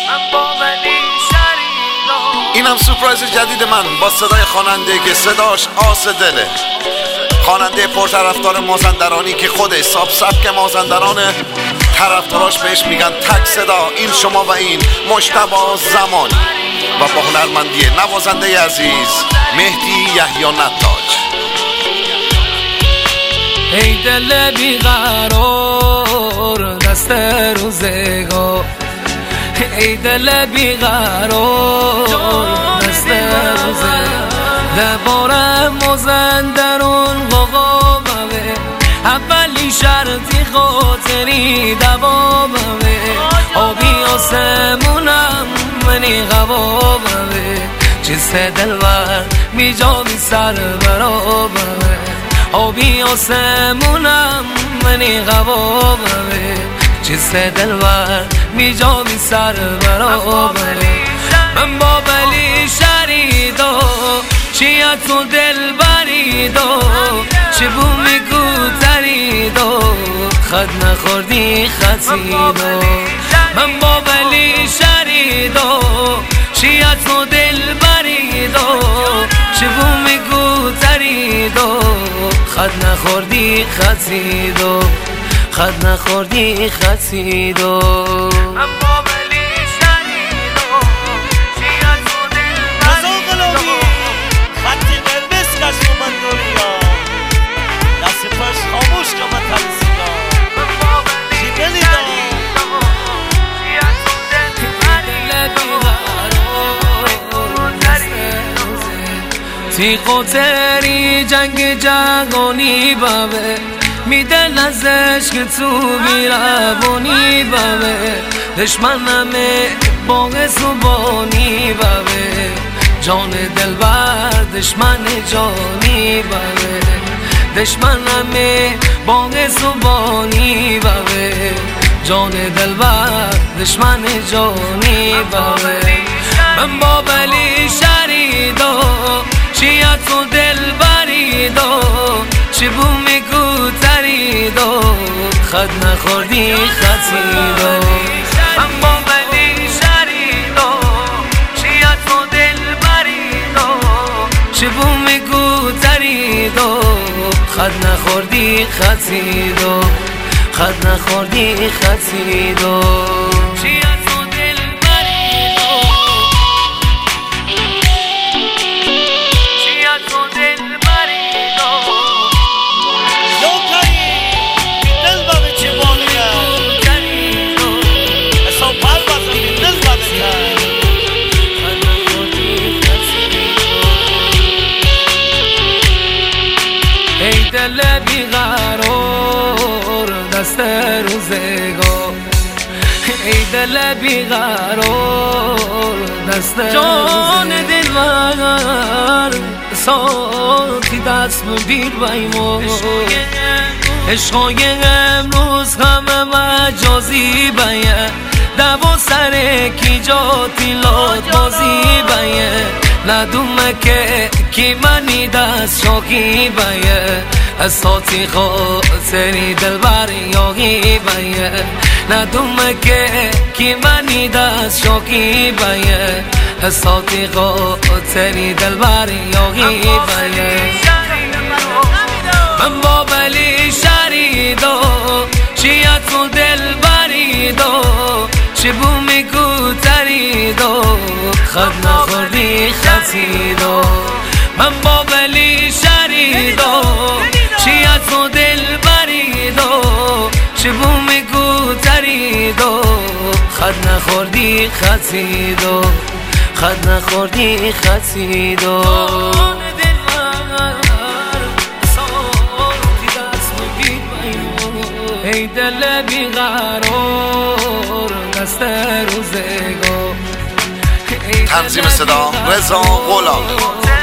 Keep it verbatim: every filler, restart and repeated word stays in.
اینم سورپرایز جدید من با صدای خواننده که صداش آس دله، خواننده پرطرفدار مازندرانی که خودش ساب سبک مازندرانه، طرفداراش بهش میگن تک صدا. این شما و این مجتبی زمانی و با هنرمندی نوازنده عزیز مهدی یحیی نتاج. ای دل بیقرار دست روزگار، ای دل بیقرار دست روزگار، دبارم مازندران قوامه، اولی شرطی خاطری دوامه، آبی آسمونم منی قوامه، چیست دلبر میجامی سر برابمه، آبی آسمونم منی قوامه، چیست دلبر میجامی سر برابمه. من با بلی شریدا چیت و دل بریدا، چه بومی گوتریدا، خد نخوردی خطیدا. من با بلی شریدا چیت و دل بریدا، چه بومی گوتریدا، خد نخوردی خطیدا، خد نخوردی خطیدا. تیغ و تری جنگ جهانی بابه، میده لزش که تو بیربونی بابه، دشمنمه باغ زبانی بابه، جان دلبر دشمن جانی بابه، دشمنمه باغ زبانی بابه، جان دلبر دشمن جانی بابه. من با بلی شریدا چیت و دل بریدا، چه بومی گوتریدا، خد نخوردی خطیدا. من با بلی شریدا چیت و دل بریدا، چه بومی گوتریدا، خد نخوردی خطیدا، خد نخوردی خطیدا. ای دل بیقرار دست روزگار، ای دل بیقرار دست جان دلبر، ساتی دست بگیر بایما، عشقای امروز همه مجازی بیه، دوا سر کی جاتی لات بازی بیه، ندومه که کی منی دست شاکی بیه، اساتی خاطری دلبر یاغی بیه، ندومه که کی منی دست شاکی بیه، اساتی خاطری دلبر یاغی بیه. من با بلی شریدا چیت و دل بریدا، چه بومی گوتریدا، خد نخوردی خطیدا. من با بلی شریدا چیت و دل بریدا، چه بومی گوتریدا، خد نخوردی خطیدا، خد نخوردی خطیدا. ای دل بیقرار دست روزگار، تنظیم صدا رضا غلامی.